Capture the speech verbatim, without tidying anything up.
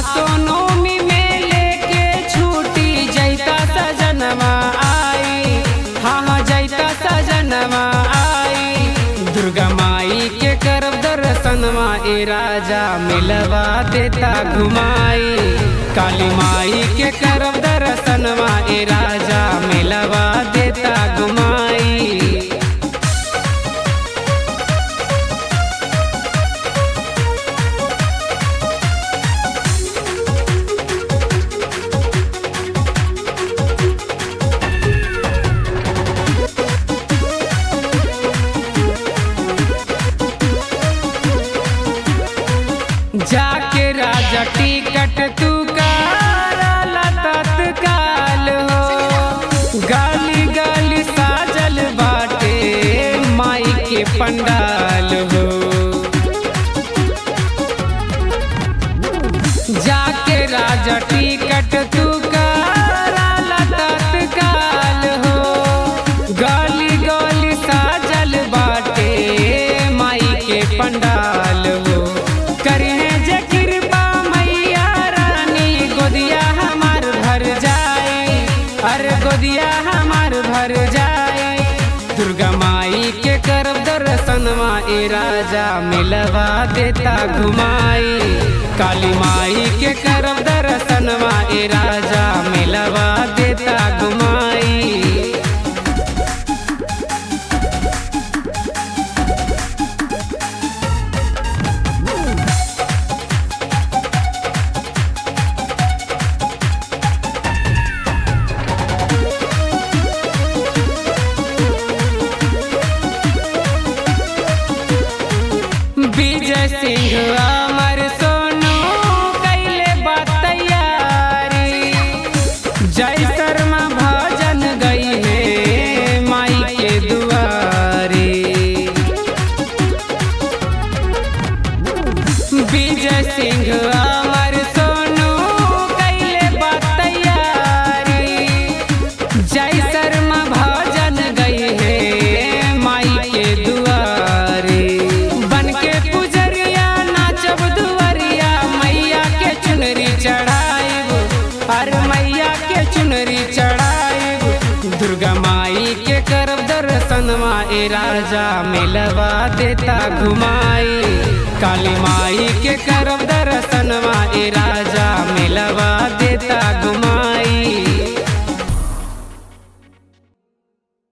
आसोनोमी में लेके छूटी जैता सजनवा आई, हाँ हाँ जैता सजनवा आई। दुर्गा माई के करब दर्शनवा ए राजा मिलवा देता घुमाई। काली माई के करब दर्शनवा ए राजा मिलवा देता घुमाई। जाके राजा टिकट तू कराला तत्काल हो। गाली गाली साजल बाटे माई के पंडाल हो। जाके राजा टिकट तू कराला तत्काल हो। गाली गाली साजल बाटे माई के पंडाल हो। गोदिया हमार भर जाए। दुर्गा माई के करब दर्शनवा ए राजा मिलवा देता घुमाई। काली माई के करब दर्शनवा ए राजा मिलवा देता घुमाई। विजय सिंह अमर सोनू कैले बात तैयारी। जय शर्मा भजन गई है माई के दुआरे। विजय सिंह अमर सोनू कैले बात तैयारी। जय शर्मा भजन गई है माई के दुआरे। दुर्गा माई के करब दर्शनवा ए राजा मिलवा देता घुमाई। काली माई के करब दर्शनवा ए राजा